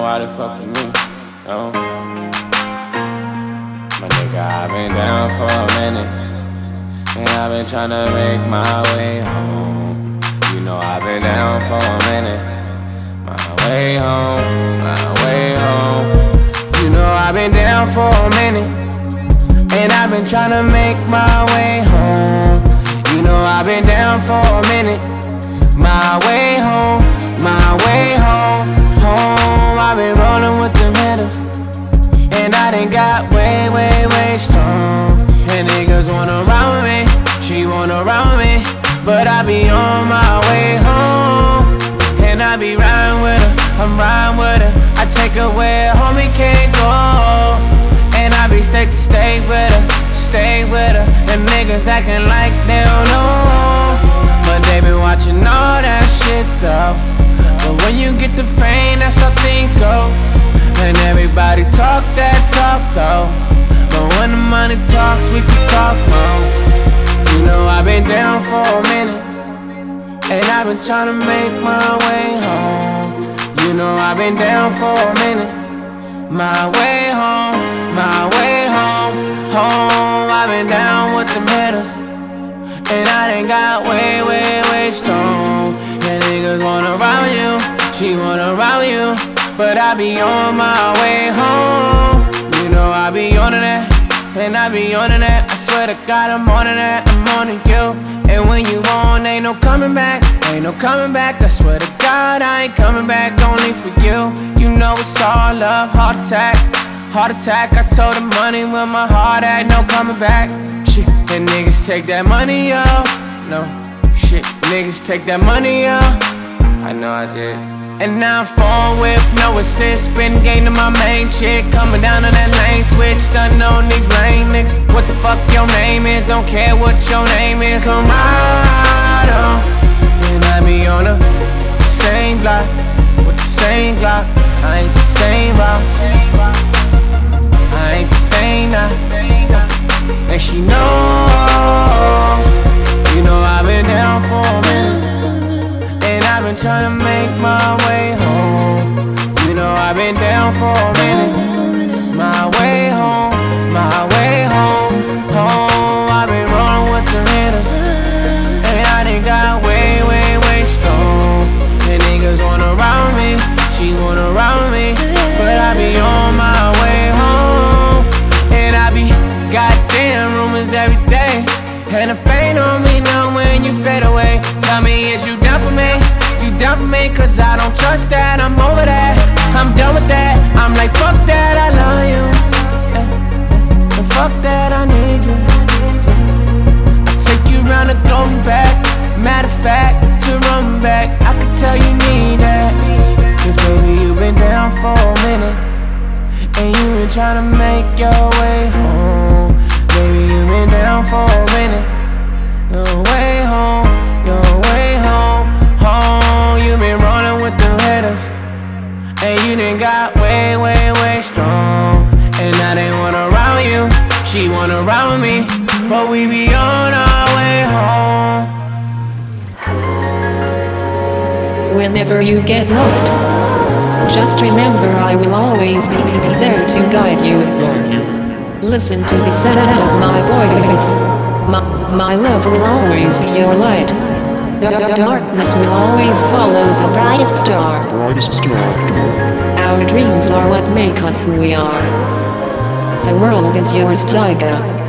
why the fuck with me. Oh. My nigga, I've been down for a minute, and I've been tryna make my way home. You know I've been down for a minute. My way home, my way home. You know I've been down for a minute, and I've been tryna make my way home. You know I've been down for a minute. My way home, my way home, home. I've been rolling with them hitters, and I done got way, way, way strong. And niggas wanna ride with me, she wanna ride with me, but I be on my way home. And I be riding with her, I'm riding with her. I take her where homie can't go, and I be stay with her, stay with her. And niggas acting like they don't know, but they been watching all that shit though. But when you get the fame, that's how things go. And everybody talk that talk though, but when the money talks, we can talk more. You know I've been down for a minute, and I've been tryna make my way home. You know I've been down for a minute. My way home, my way home, home. I've been down with them hitters, and I done got way, way, way strong. And niggas wanna ride with you, she wanna ride with you, but I be on my way home. You know I be on that, and I be on that. I swear to God I'm on that, I'm on you. And when you on, ain't no coming back, ain't no coming back. I swear to God I ain't coming back, only for you. You know it's all love, heart attack, heart attack. I told the money where my heart at, no coming back. Shit, and niggas take that money up, no. Shit, niggas take that money up, I know I did. And now I'm phone whip, no assist, spin game to my main chick. Coming down on that lane switch, stunning on these lame niggas. What the fuck your name is, don't care what your name is. Come ride on, and I be on the same block, with the same Glock. I ain't the same rock, I ain't the same now, and she knows. You know I've been down for a minute, and I've been trying to make my way home. You know I've been down for a minute. My way home, my way home, home. I've been rolling with the hitters, and I done got way, way, way strong. And niggas wanna ride with me, she wanna ride with me, but I be on my way home. And I be goddamn rumors every day, and the fame on me now when you fade away. Tell me, is you down for me? You down for me? Cause I don't trust that, I'm over that, I'm done with that. I'm like fuck that, I love you, and fuck that, I need you. I take you round the globe and back, matter of fact, to run back. I can tell you need that, cause baby you been down for a minute, and you been trying to make your way home. Baby you been down for a minute, your way home, your way home, home. You been rolling with the hitters, and you done got way, way, way strong. And now they wanna ride with you, she wanna ride with me, but we be on our way home. Whenever you get lost, just remember I will always be there to guide you. Listen to the sound of my voice. My love will always be your light. Darkness will always follow the brightest star. Our dreams are what make us who we are. The world is yours, Tyga.